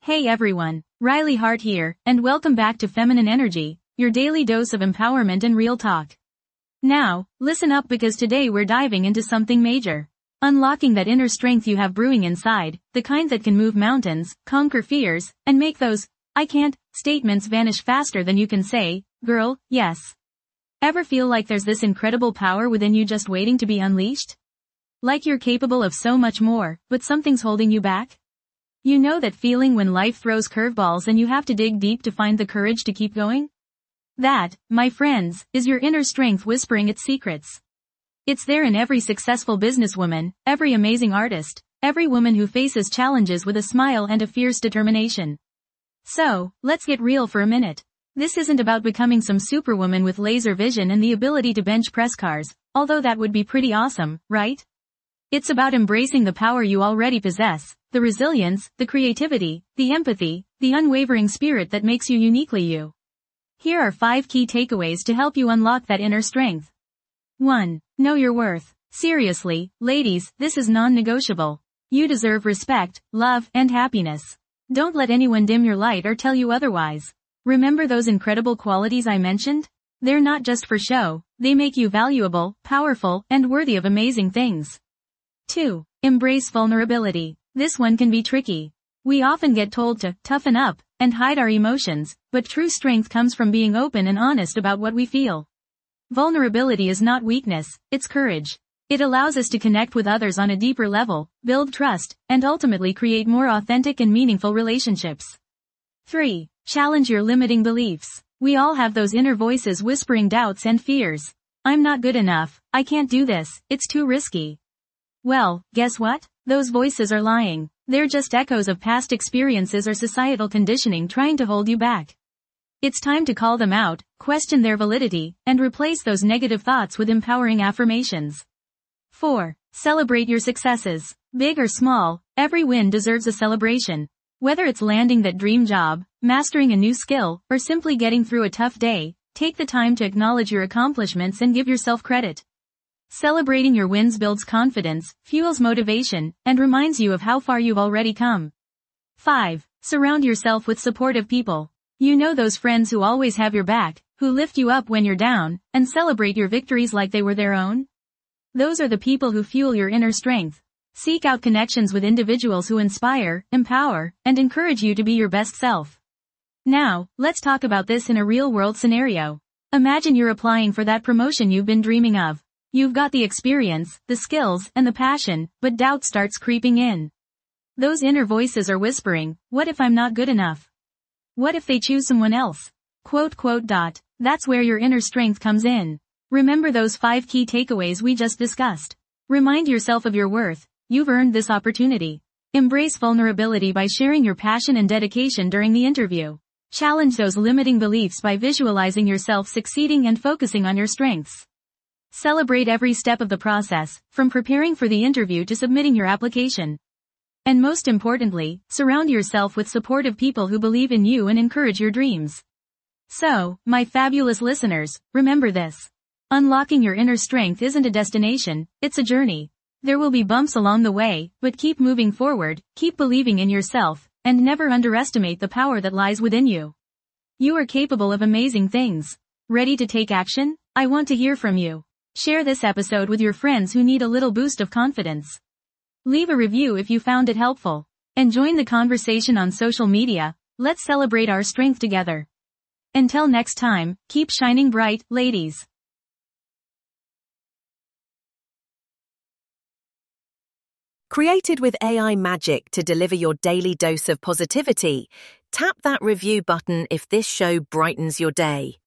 Hey everyone, Riley Hart here, and welcome back to Feminine Energy, your daily dose of empowerment and real talk. Now, listen up because today we're diving into something major. Unlocking that inner strength you have brewing inside, the kind that can move mountains, conquer fears, and make those, "I can't," statements vanish faster than you can say, "Girl, yes." Ever feel like there's this incredible power within you just waiting to be unleashed? Like you're capable of so much more, but something's holding you back? You know that feeling when life throws curveballs and you have to dig deep to find the courage to keep going? That, my friends, is your inner strength whispering its secrets. It's there in every successful businesswoman, every amazing artist, every woman who faces challenges with a smile and a fierce determination. So, let's get real for a minute. This isn't about becoming some superwoman with laser vision and the ability to bench press cars, although that would be pretty awesome, right? It's about embracing the power you already possess, the resilience, the creativity, the empathy, the unwavering spirit that makes you uniquely you. Here are 5 key takeaways to help you unlock that inner strength. 1. Know your worth. Seriously, ladies, this is non-negotiable. You deserve respect, love, and happiness. Don't let anyone dim your light or tell you otherwise. Remember those incredible qualities I mentioned? They're not just for show, they make you valuable, powerful, and worthy of amazing things. 2. Embrace vulnerability. This one can be tricky. We often get told to toughen up and hide our emotions, but true strength comes from being open and honest about what we feel. Vulnerability is not weakness, it's courage. It allows us to connect with others on a deeper level, build trust, and ultimately create more authentic and meaningful relationships. 3. Challenge your limiting beliefs. We all have those inner voices whispering doubts and fears. I'm not good enough, I can't do this, it's too risky. Well, guess what? Those voices are lying. They're just echoes of past experiences or societal conditioning trying to hold you back. It's time to call them out, question their validity, and replace those negative thoughts with empowering affirmations. 4. Celebrate your successes. Big or small, every win deserves a celebration. Whether it's landing that dream job, mastering a new skill, or simply getting through a tough day, take the time to acknowledge your accomplishments and give yourself credit. Celebrating your wins builds confidence, fuels motivation, and reminds you of how far you've already come. 5. Surround yourself with supportive people. You know those friends who always have your back, who lift you up when you're down, and celebrate your victories like they were their own? Those are the people who fuel your inner strength. Seek out connections with individuals who inspire, empower, and encourage you to be your best self. Now, let's talk about this in a real-world scenario. Imagine you're applying for that promotion you've been dreaming of. You've got the experience, the skills, and the passion, but doubt starts creeping in. Those inner voices are whispering, "What if I'm not good enough? What if they choose someone else?" That's where your inner strength comes in. Remember those 5 key takeaways we just discussed. Remind yourself of your worth. You've earned this opportunity. Embrace vulnerability by sharing your passion and dedication during the interview. Challenge those limiting beliefs by visualizing yourself succeeding and focusing on your strengths. Celebrate every step of the process, from preparing for the interview to submitting your application. And most importantly, surround yourself with supportive people who believe in you and encourage your dreams. So, my fabulous listeners, remember this. Unlocking your inner strength isn't a destination, it's a journey. There will be bumps along the way, but keep moving forward, keep believing in yourself, and never underestimate the power that lies within you. You are capable of amazing things. Ready to take action? I want to hear from you. Share this episode with your friends who need a little boost of confidence. Leave a review if you found it helpful. And join the conversation on social media. Let's celebrate our strength together. Until next time, keep shining bright, ladies. Created with AI magic to deliver your daily dose of positivity, tap that review button if this show brightens your day.